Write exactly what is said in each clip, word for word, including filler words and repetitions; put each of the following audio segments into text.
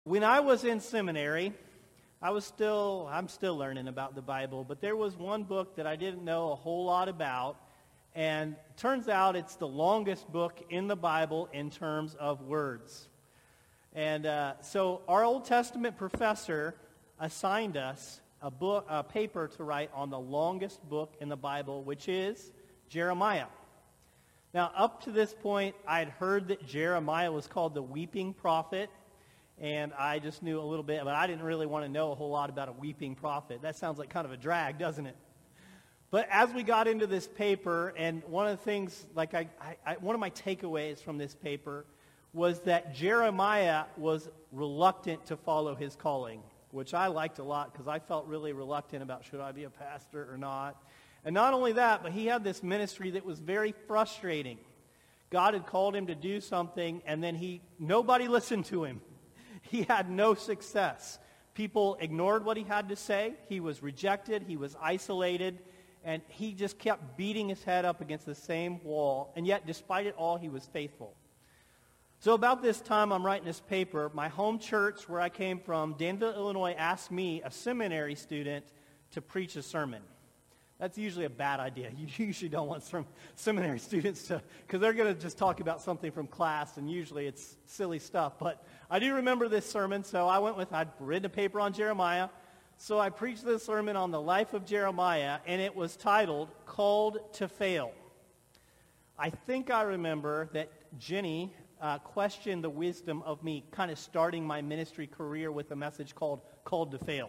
When I was in seminary, I was still, I'm still learning about the Bible, but there was one book that I didn't know a whole lot about, and it turns out it's the longest book in the Bible in terms of words. And uh, so our Old Testament professor assigned us a book, a paper to write on the longest book in the Bible, which is Jeremiah. Now, up to this point, I had heard that Jeremiah was called the weeping prophet, and I just knew a little bit, but I didn't really want to know a whole lot about a weeping prophet. That sounds like kind of a drag, doesn't it? But as we got into this paper, and one of the things, like I, I, one of my takeaways from this paper was that Jeremiah was reluctant to follow his calling, which I liked a lot because I felt really reluctant about should I be a pastor or not. And not only that, but he had this ministry that was very frustrating. God had called him to do something, and then he nobody listened to him. He had no success. People ignored what he had to say. He was rejected. He was isolated. And he just kept beating his head up against the same wall. And yet, despite it all, he was faithful. So about this time I'm writing this paper, my home church where I came from, Danville, Illinois, asked me, a seminary student, to preach a sermon. That's usually a bad idea. You usually don't want some seminary students to, because they're going to just talk about something from class, and usually it's silly stuff. But I do remember this sermon, so I went with, I'd written a paper on Jeremiah, so I preached this sermon on the life of Jeremiah, and it was titled, Called to Fail. I think I remember that Jenny uh, questioned the wisdom of me kind of starting my ministry career with a message called Called to Fail.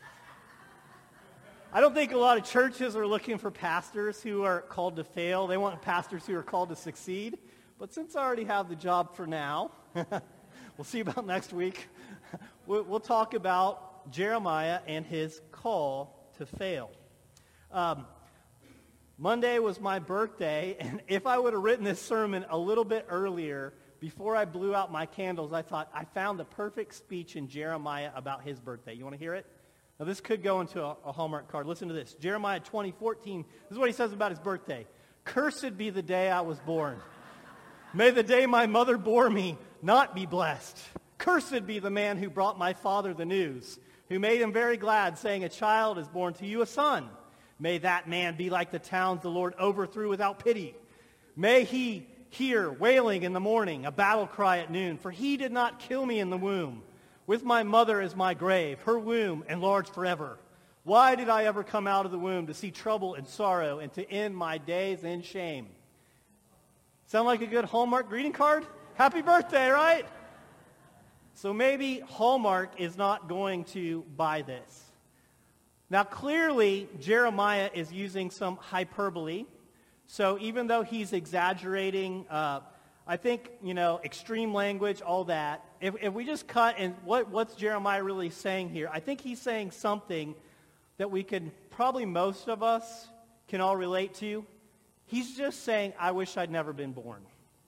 I don't think a lot of churches are looking for pastors who are called to fail. They want pastors who are called to succeed. But since I already have the job for now, we'll see about next week, we'll talk about Jeremiah and his call to fail. Um, Monday was my birthday, and if I would have written this sermon a little bit earlier, before I blew out my candles, I thought I found the perfect speech in Jeremiah about his birthday. You want to hear it? Now, this could go into a, a Hallmark card. Listen to this. Jeremiah twenty fourteen. This is what he says about his birthday. Cursed be the day I was born. May the day my mother bore me not be blessed. Cursed be the man who brought my father the news, who made him very glad, saying, a child is born to you, a son. May that man be like the towns the Lord overthrew without pity. May he hear wailing in the morning, a battle cry at noon, for he did not kill me in the womb. With my mother is my grave, her womb enlarged forever. Why did I ever come out of the womb to see trouble and sorrow and to end my days in shame? Sound like a good Hallmark greeting card? Happy birthday, right? So maybe Hallmark is not going to buy this. Now clearly, Jeremiah is using some hyperbole. So even though he's exaggerating, uh, I think, you know, extreme language, all that. If, if we just cut and what, what's Jeremiah really saying here? I think he's saying something that we can, probably most of us can all relate to. He's just saying, I wish I'd never been born.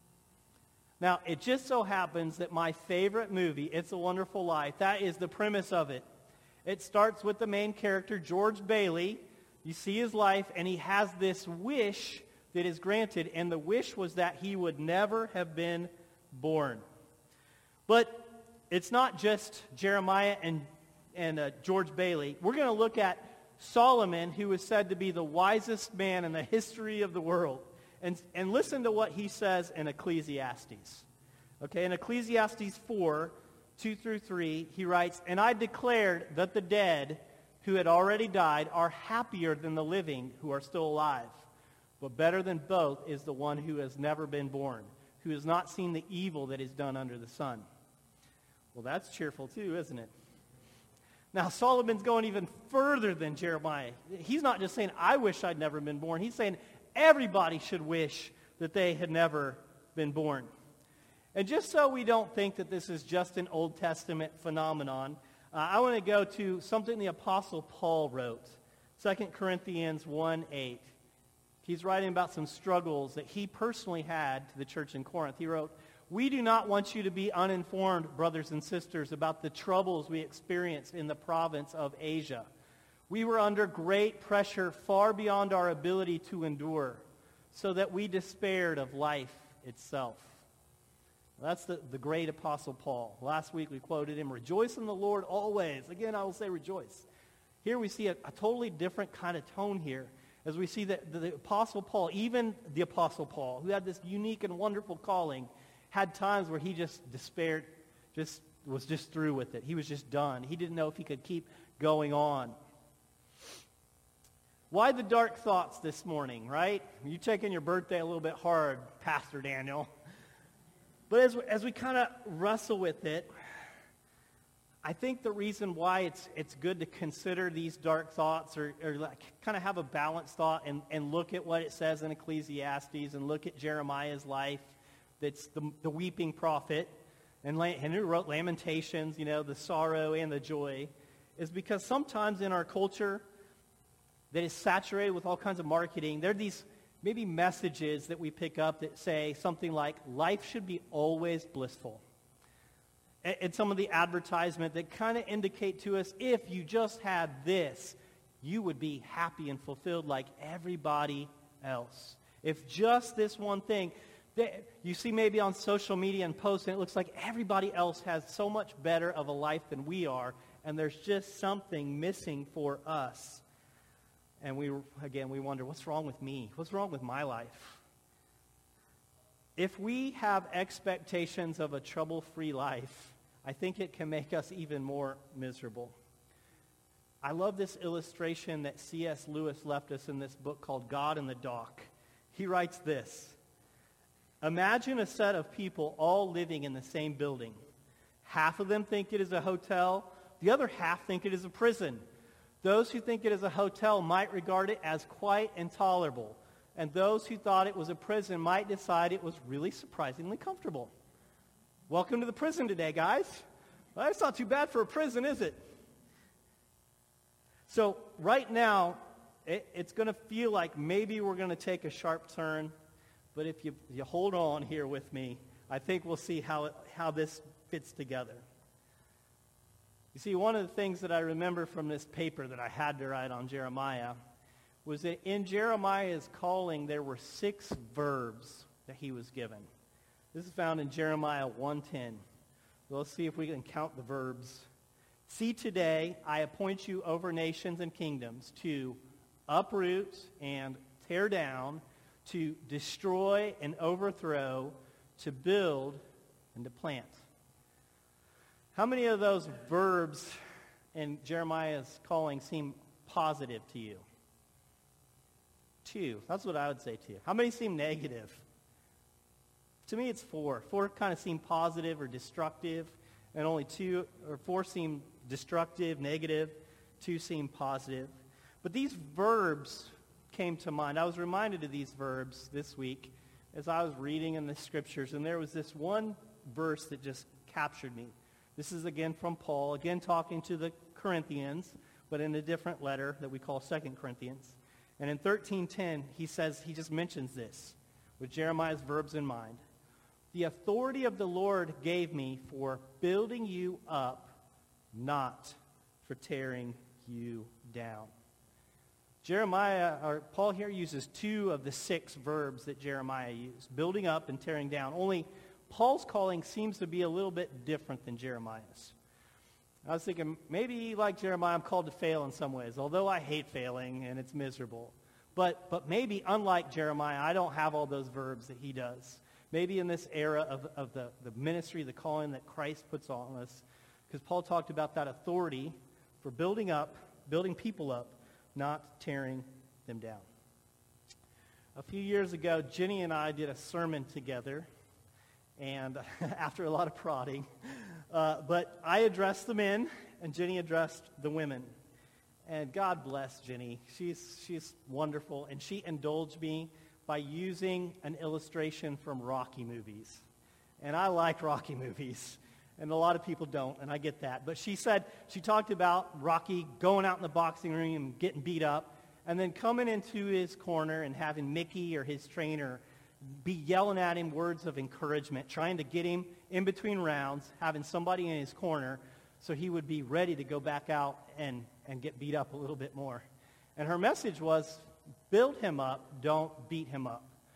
Now, it just so happens that my favorite movie, It's a Wonderful Life, that is the premise of it. It starts with the main character, George Bailey. You see his life, and he has this wish that is granted, and the wish was that he would never have been born. But it's not just Jeremiah and, and uh, George Bailey. We're going to look at Solomon, who is said to be the wisest man in the history of the world. And, and listen to what he says in Ecclesiastes. Okay, in Ecclesiastes four, two through three, he writes, and I declared that the dead who had already died are happier than the living who are still alive. But better than both is the one who has never been born, who has not seen the evil that is done under the sun. Well, that's cheerful too, isn't it? Now, Solomon's going even further than Jeremiah. He's not just saying, I wish I'd never been born. He's saying everybody should wish that they had never been born. And just so we don't think that this is just an Old Testament phenomenon, uh, I want to go to something the Apostle Paul wrote, Second Corinthians one eight. He's writing about some struggles that he personally had to the church in Corinth. He wrote, we do not want you to be uninformed, brothers and sisters, about the troubles we experienced in the province of Asia. We were under great pressure far beyond our ability to endure, so that we despaired of life itself. That's the, the great Apostle Paul. Last week we quoted him, rejoice in the Lord always. Again, I will say rejoice. Here we see a, a totally different kind of tone here, as we see that the, the Apostle Paul, even the Apostle Paul, who had this unique and wonderful calling, had times where he just despaired, just was just through with it. He was just done. He didn't know if he could keep going on. Why the dark thoughts this morning, right? You're taking your birthday a little bit hard, Pastor Daniel. But as, as we kind of wrestle with it, I think the reason why it's it's good to consider these dark thoughts, or, or like kind of have a balanced thought and, and look at what it says in Ecclesiastes and look at Jeremiah's life, that's the, the weeping prophet, and, and who wrote Lamentations, you know, the sorrow and the joy, is because sometimes in our culture that is saturated with all kinds of marketing, there are these maybe messages that we pick up that say something like, life should be always blissful. And some of the advertisement that kind of indicate to us, if you just had this, you would be happy and fulfilled like everybody else. If just this one thing, that you see maybe on social media and posts, and it looks like everybody else has so much better of a life than we are, and there's just something missing for us. And we, again, we wonder, what's wrong with me? What's wrong with my life? If we have expectations of a trouble-free life, I think it can make us even more miserable. I love this illustration that C S Lewis left us in this book called God in the Dock. He writes this: imagine a set of people all living in the same building. Half of them think it is a hotel. The other half think it is a prison. Those who think it is a hotel might regard it as quite intolerable. And those who thought it was a prison might decide it was really surprisingly comfortable. Welcome to the prison today, guys. Well, that's not too bad for a prison, is it? So right now, it, it's going to feel like maybe we're going to take a sharp turn. But if you, you hold on here with me, I think we'll see how, it, how this fits together. You see, one of the things that I remember from this paper that I had to write on Jeremiah was that in Jeremiah's calling, there were six verbs that he was given. This is found in Jeremiah one ten. Let's see if we can count the verbs. See, today I appoint you over nations and kingdoms to uproot and tear down, to destroy and overthrow, to build and to plant. How many of those verbs in Jeremiah's calling seem positive to you? Two. That's what I would say to you. How many seem negative? To me, it's four. Four kind of seem positive or destructive, and only two or four seem destructive, negative. Two seem positive. But these verbs came to mind. I was reminded of these verbs this week as I was reading in the scriptures, and there was this one verse that just captured me. This is again from Paul, again talking to the Corinthians, but in a different letter that we call Second Corinthians. And in thirteen ten, he says, he just mentions this with Jeremiah's verbs in mind. The authority of the Lord gave me for building you up, not for tearing you down. Jeremiah, or Paul here uses two of the six verbs that Jeremiah used, building up and tearing down. Only Paul's calling seems to be a little bit different than Jeremiah's. I was thinking, maybe like Jeremiah, I'm called to fail in some ways, although I hate failing and it's miserable. But but maybe unlike Jeremiah, I don't have all those verbs that he does. Maybe in this era of, of the, the ministry, the calling that Christ puts on us, because Paul talked about that authority for building up, building people up, not tearing them down. A few years ago, Jenny and I did a sermon together, and after a lot of prodding, uh, but I addressed the men, and Jenny addressed the women. And God bless Jenny. She's she's wonderful, and she indulged me by using an illustration from Rocky movies. And I like Rocky movies, and a lot of people don't, and I get that. But she said, she talked about Rocky going out in the boxing ring and getting beat up, and then coming into his corner and having Mickey or his trainer be yelling at him words of encouragement, trying to get him in between rounds, having somebody in his corner so he would be ready to go back out and, and get beat up a little bit more. And her message was, build him up, don't beat him up.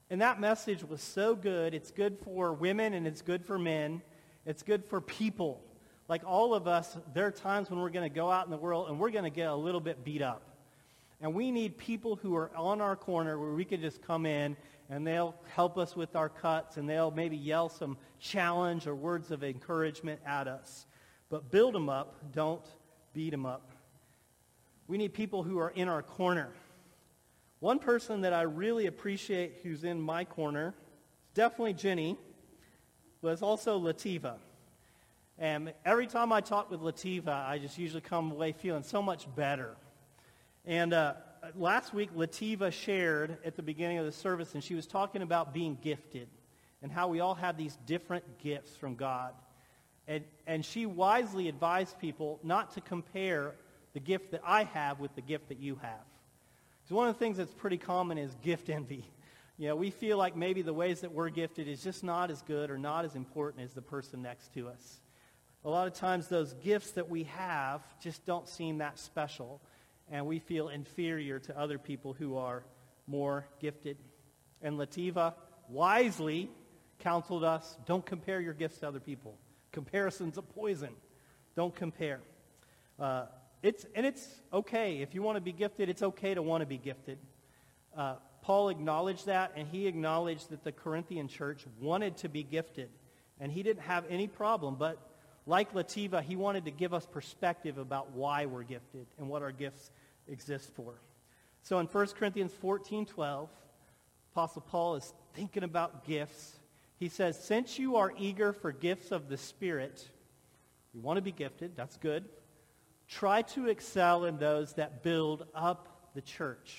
And that message was so good. It's good for women and it's good for men. It's good for people. Like all of us, there are times when we're going to go out in the world and we're going to get a little bit beat up. And we need people who are on our corner where we can just come in and they'll help us with our cuts and they'll maybe yell some challenge or words of encouragement at us. But build them up, don't beat them up. We need people who are in our corner. One person that I really appreciate who's in my corner is definitely Jenny, but it's also Lativa. And every time I talk with Lativa, I just usually come away feeling so much better. And uh, last week, Lativa shared at the beginning of the service, and she was talking about being gifted and how we all have these different gifts from God. And, and she wisely advised people not to compare the gift that I have with the gift that you have. Because one of the things that's pretty common is gift envy. You know, we feel like maybe the ways that we're gifted is just not as good or not as important as the person next to us. A lot of times those gifts that we have just don't seem that special, and we feel inferior to other people who are more gifted. And Lativa wisely counseled us, don't compare your gifts to other people. Comparison's a poison. Don't compare. Uh, it's and it's okay. If you want to be gifted, it's okay to want to be gifted. Uh, Paul acknowledged that, and he acknowledged that the Corinthian church wanted to be gifted. And he didn't have any problem, but like Lativa, he wanted to give us perspective about why we're gifted and what our gifts exist for. So in First Corinthians fourteen twelve, Apostle Paul is thinking about gifts. He says, since you are eager for gifts of the Spirit, you want to be gifted, that's good. Try to excel in those that build up the church.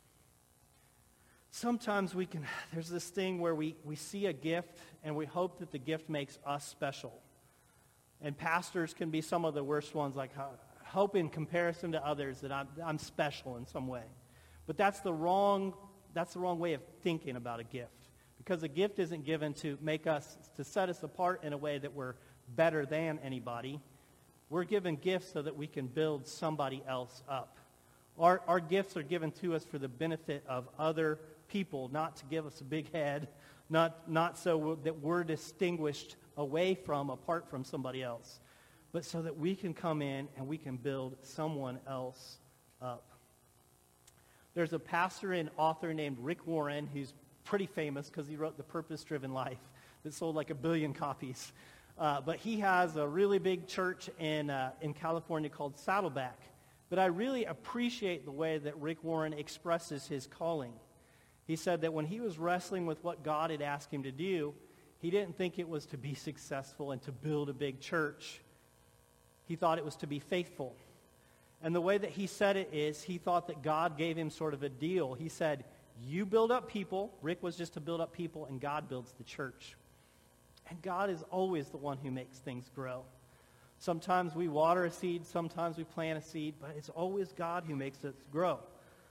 Sometimes we can, there's this thing where we, we see a gift and we hope that the gift makes us special. And pastors can be some of the worst ones, like hope in comparison to others that I'm, I'm special in some way. But that's the wrong, that's the wrong way of thinking about a gift. Because a gift isn't given to make us, to set us apart in a way that we're better than anybody. We're given gifts so that we can build somebody else up. Our, our gifts are given to us for the benefit of other people, not to give us a big head, not, not so that we're distinguished away from, apart from somebody else, but so that we can come in and we can build someone else up. There's a pastor and author named Rick Warren who's pretty famous because he wrote The Purpose-Driven Life that sold like a billion copies. Uh, but he has a really big church in uh, in California called Saddleback. But I really appreciate the way that Rick Warren expresses his calling. He said that when he was wrestling with what God had asked him to do, he didn't think it was to be successful and to build a big church. He thought it was to be faithful. And the way that he said it is, he thought that God gave him sort of a deal. He said, you build up people. Rick was just to build up people, and God builds the church. And God is always the one who makes things grow. Sometimes we water a seed, sometimes we plant a seed, but it's always God who makes it grow.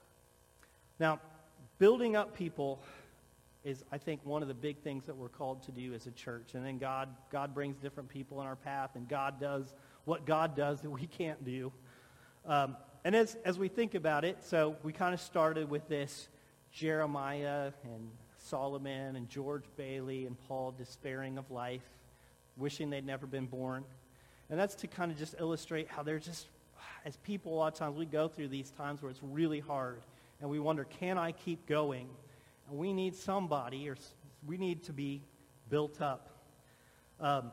Now, building up people is, I think, one of the big things that we're called to do as a church. And then God, God brings different people in our path, and God does what God does that we can't do. Um, and as, as we think about it, so we kind of started with this Jeremiah and Solomon and George Bailey and Paul despairing of life, wishing they'd never been born. And that's to kind of just illustrate how they're just, as people, a lot of times we go through these times where it's really hard, and we wonder, can I keep going? And we need somebody, or we need to be built up. Um,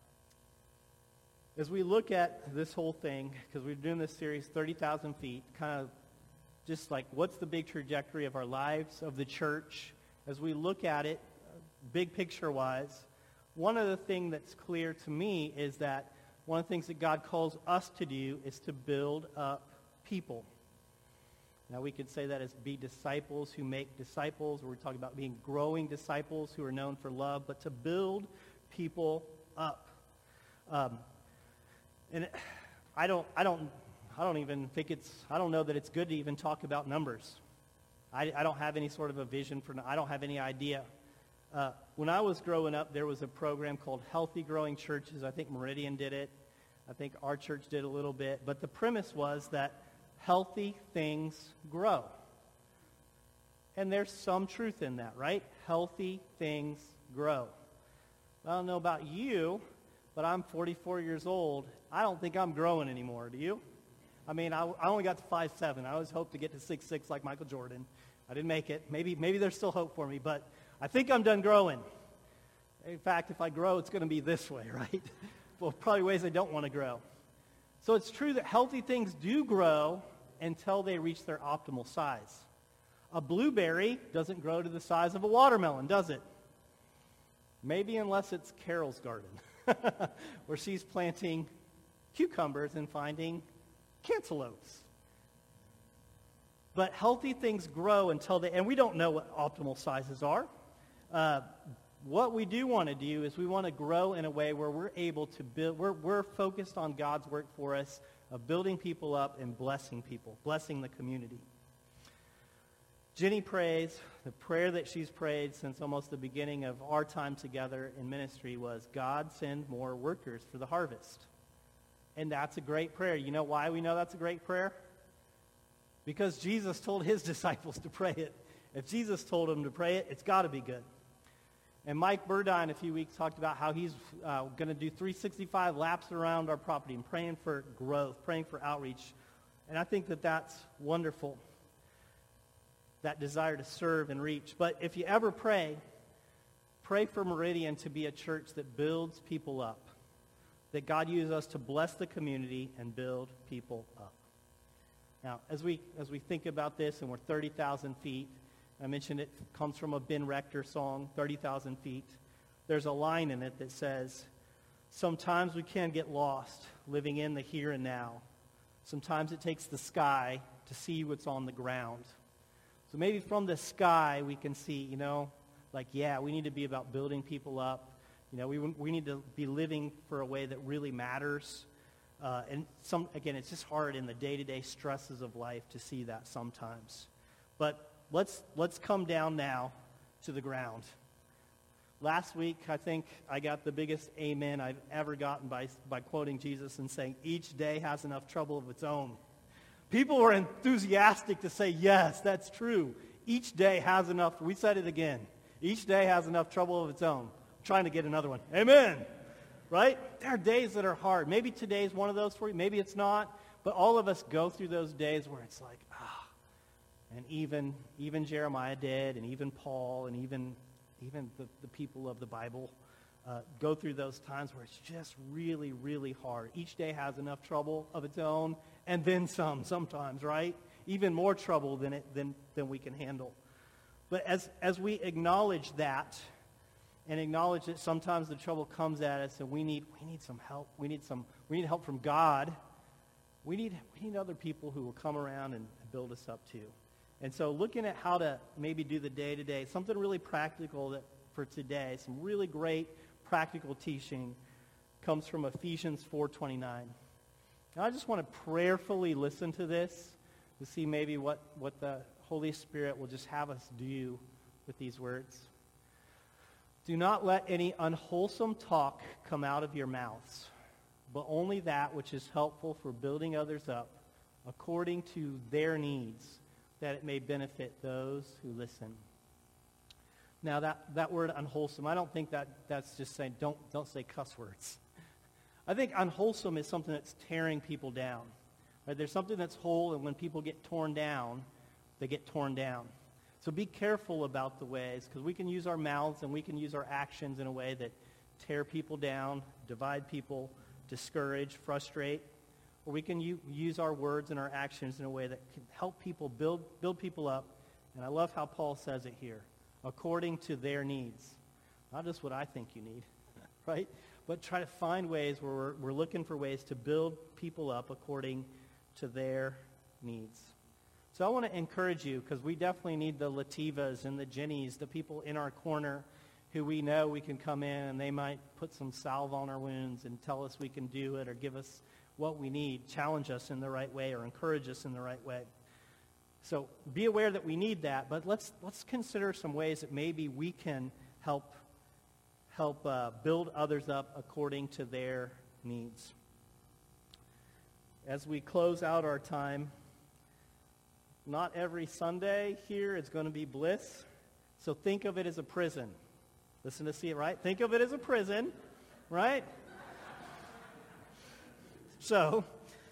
as we look at this whole thing, because we're doing this series, thirty thousand feet, kind of just like what's the big trajectory of our lives, of the church, as we look at it, big picture-wise, one of the things that's clear to me is that one of the things that God calls us to do is to build up people. Now, we could say that as be disciples who make disciples, or we're talking about being growing disciples who are known for love, but to build people up. Um, and I don't, I don't, I don't even think it's, I don't know that it's good to even talk about numbers. I, I don't have any sort of a vision for, I don't have any idea. Uh, when I was growing up, there was a program called Healthy Growing Churches. I think Meridian did it. I think our church did a little bit. But the premise was that healthy things grow. And there's some truth in that, right? Healthy things grow. I don't know about you, but I'm forty-four years old. I don't think I'm growing anymore. Do you? I mean, I, I only got to five seven. I always hoped to get to six six like Michael Jordan. I didn't make it. Maybe, maybe there's still hope for me, but I think I'm done growing. In fact, if I grow, it's going to be this way, right? Well, probably ways I don't want to grow. So it's true that healthy things do grow until they reach their optimal size. A blueberry doesn't grow to the size of a watermelon, does it? Maybe unless it's Carol's garden, where she's planting cucumbers and finding cantaloupes. But healthy things grow until they, and we don't know what optimal sizes are. Uh, what we do want to do is we want to grow in a way where we're able to build, we're, we're focused on God's work for us of building people up and blessing people, blessing the community. Jenny prays, the prayer that she's prayed since almost the beginning of our time together in ministry was, God, send more workers for the harvest. And that's a great prayer. You know why we know that's a great prayer? Because Jesus told his disciples to pray it. If Jesus told them to pray it, it's got to be good. And Mike Burdine a few weeks talked about how he's uh, going to do three sixty-five laps around our property and praying for growth, praying for outreach. And I think that that's wonderful, that desire to serve and reach. But if you ever pray, pray for Meridian to be a church that builds people up, that God uses us to bless the community and build people up. Now, as we as we think about this, and we're thirty thousand feet, I mentioned it comes from a Ben Rector song, thirty thousand feet. There's a line in it that says, sometimes we can get lost living in the here and now. Sometimes it takes the sky to see what's on the ground. So maybe from the sky we can see, you know, like, yeah, we need to be about building people up. You know, we we need to be living for a way that really matters. Uh, and some again, it's just hard in the day-to-day stresses of life to see that sometimes. But let's let's come down now to the ground. Last week, I think I got the biggest amen I've ever gotten by by quoting Jesus and saying, each day has enough trouble of its own. People were enthusiastic to say, yes, that's true. Each day has enough. We said it again. Each day has enough trouble of its own. I'm trying to get another one. Amen. Right? There are days that are hard. Maybe today's one of those for you. Maybe it's not. But all of us go through those days where it's like, ah. And even even Jeremiah did, and even Paul, and even even the, the people of the Bible uh, go through those times where it's just really, really hard. Each day has enough trouble of its own, and then some sometimes, right? Even more trouble than it than than we can handle. But as as we acknowledge that, and acknowledge that sometimes the trouble comes at us, and we need we need some help. We need some we need help from God. We need we need other people who will come around and build us up too. And so, looking at how to maybe do the day to day, something really practical that for today, some really great practical teaching comes from Ephesians four twenty-nine. Now, I just want to prayerfully listen to this to see maybe what what the Holy Spirit will just have us do with these words. Do not let any unwholesome talk come out of your mouths, but only that which is helpful for building others up according to their needs, that it may benefit those who listen. Now, that, that word unwholesome, I don't think that that's just saying don't, don't say cuss words. I think unwholesome is something that's tearing people down. Right? There's something that's whole, and when people get torn down, they get torn down. So be careful about the ways, because we can use our mouths and we can use our actions in a way that tear people down, divide people, discourage, frustrate. Or we can u- use our words and our actions in a way that can help people build build people up. And I love how Paul says it here, according to their needs. Not just what I think you need, right? But try to find ways where we're, we're looking for ways to build people up according to their needs. So I want to encourage you, because we definitely need the Lativas and the Jennies, the people in our corner who we know we can come in and they might put some salve on our wounds and tell us we can do it or give us what we need, challenge us in the right way or encourage us in the right way. So be aware that we need that, but let's let's consider some ways that maybe we can help help uh, build others up according to their needs. As we close out our time, not every Sunday here is going to be bliss. So think of it as a prison. Listen to see it, right? Think of it as a prison, right? So,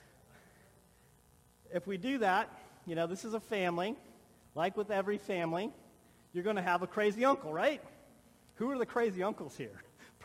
if we do that, you know, this is a family. Like with every family, you're going to have a crazy uncle, right? Who are the crazy uncles here?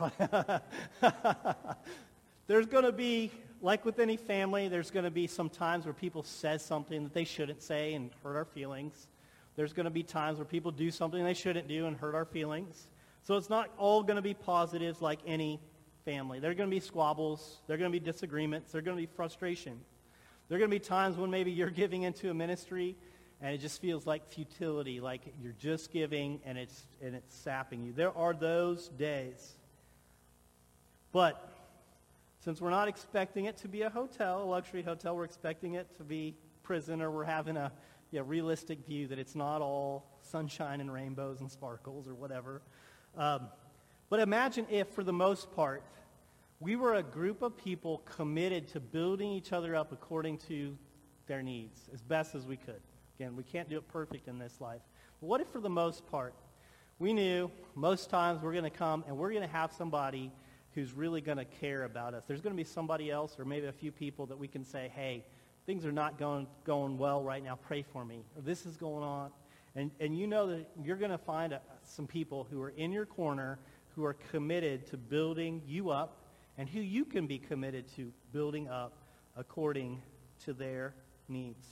There's going to be, like with any family, there's going to be some times where people say something that they shouldn't say and hurt our feelings. There's going to be times where people do something they shouldn't do and hurt our feelings. So it's not all going to be positives like any family. There are going to be squabbles. There are going to be disagreements. There are going to be frustration. There are going to be times when maybe you're giving into a ministry and it just feels like futility, like you're just giving and it's and it's sapping you. There are those days. But since we're not expecting it to be a hotel, a luxury hotel, we're expecting it to be prison, or we're having a yeah, realistic view that it's not all sunshine and rainbows and sparkles or whatever. Um, but imagine if, for the most part, we were a group of people committed to building each other up according to their needs as best as we could. Again, we can't do it perfect in this life. But what if, for the most part, we knew most times we're going to come and we're going to have somebody who's really going to care about us. There's going to be somebody else or maybe a few people that we can say, hey, things are not going going well right now. Pray for me. Or this is going on. And and you know that you're going to find a, some people who are in your corner who are committed to building you up and who you can be committed to building up according to their needs.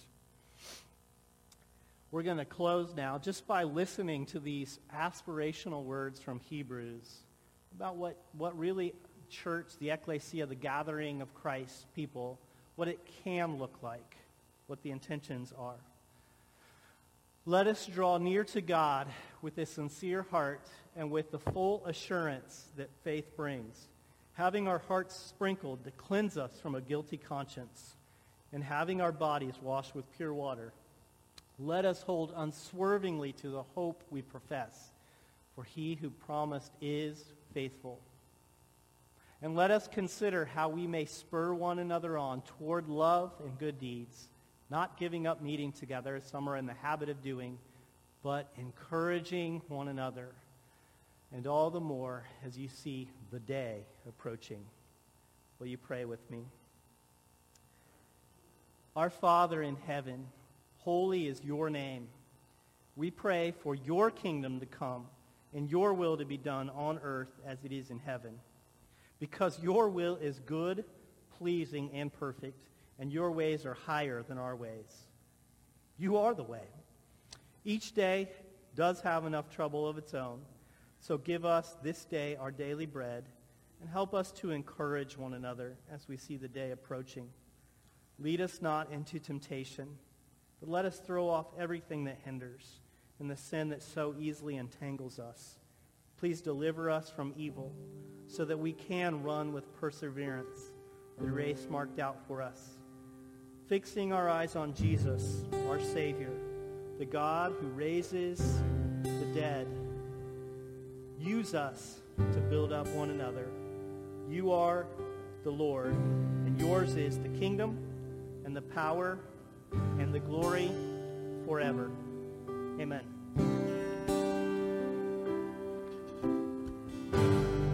We're going to close now just by listening to these aspirational words from Hebrews about what, what really church, the ecclesia, the gathering of Christ's people, what it can look like, what the intentions are. Let us draw near to God with a sincere heart and with the full assurance that faith brings, having our hearts sprinkled to cleanse us from a guilty conscience, and having our bodies washed with pure water. Let us hold unswervingly to the hope we profess, for he who promised is faithful. And let us consider how we may spur one another on toward love and good deeds, not giving up meeting together, as some are in the habit of doing, but encouraging one another, and all the more as you see the day approaching. Will you pray with me? Our Father in heaven, holy is your name. We pray for your kingdom to come and your will to be done on earth as it is in heaven. Because your will is good, pleasing, and perfect, and your ways are higher than our ways. You are the way. Each day does have enough trouble of its own, so give us this day our daily bread, and help us to encourage one another as we see the day approaching. Lead us not into temptation, but let us throw off everything that hinders and the sin that so easily entangles us. Please deliver us from evil so that we can run with perseverance the race marked out for us, fixing our eyes on Jesus, our Savior, the God who raises the dead. Use us to build up one another. You are the Lord, and yours is the kingdom and the power and the glory forever. Amen.